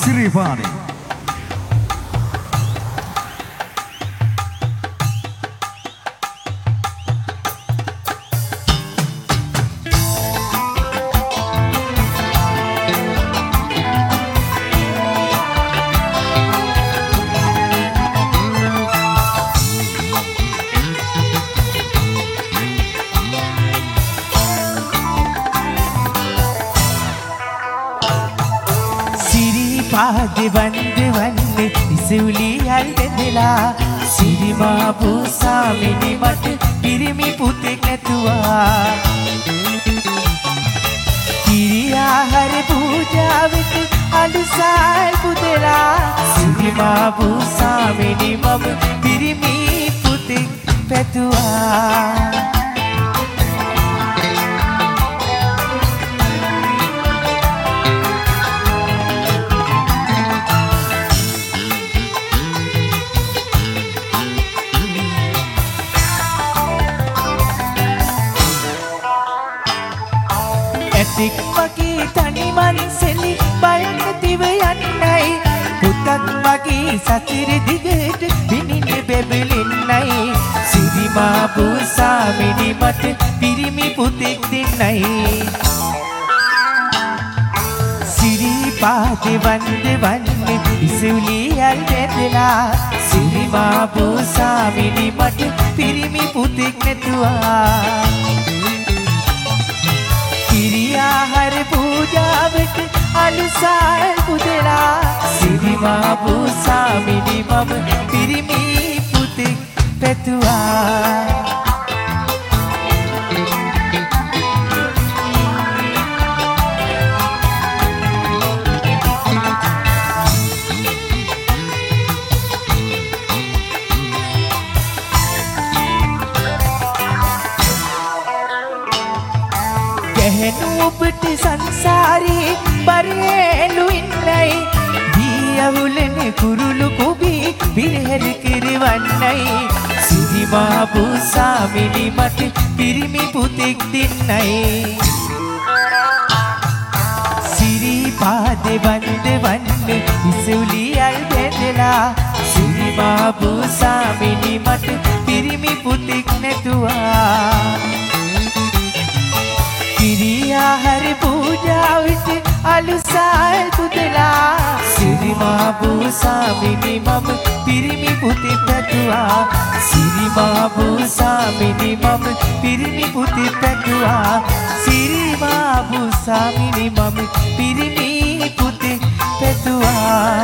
Sirivani. පාදේ වන්දේ වන්නේ ඉසුලි අල්දෙලා සිරිමා පුසාමිනි මට පිරිමි පුතෙක් නැතුවා කිරියාහාර පූජාවට අලුසල් පුදලා සිරිමා පුසාමිනි මම පිරිමි පුතෙක් පැතුවා ඇතික් වගේ තනි මනසෙලි බයක් නැතිව යන්නයි පුතක් වගේ සතිර දිගට විනින බැබලෙන්නයි සිරිමා පුසාමිනි මට පිරිමි පුතෙක් දෙන්නයි සිරිපාදේ වන්දේ වන්නේ ඉසුලි අල්දෙලා සිරිමා පුසාමිනි මට පිරිමි පුතෙක් නැතුවා කිරියාහාර පූජාවට අලුසල් පුදලා සිරිමා පුසාමිනි මම පිරිමි පුතෙක් පැතුවා ගැහෙනු ඔබට සංසාරේ බරේලු ඉන්නයි දී අවුලන කුරුළු කුබී පිරහෙර කිරවන්නයි සිරිමා පුසාමිනි මට පිරිමි පුතෙක් දෙන්නයි සිරිපාදේ වන්දේ වන්නේ ඉසුලි අල්දෙලා සිරිමා පුසාමිනි මට පිරිමි පුතෙක් නැතුවා කිරියාහාර පූජාවට අලුසල් පුදලා සිරිමා පුසාමිනි මම පිරිමි පුතෙක් පැතුවා සිරිමා පුසාමිනි මම පිරිමි පුතෙක් පැතුවා සිරිමා පුසාමිනි මම පිරිමි පුතෙක් පැතුවා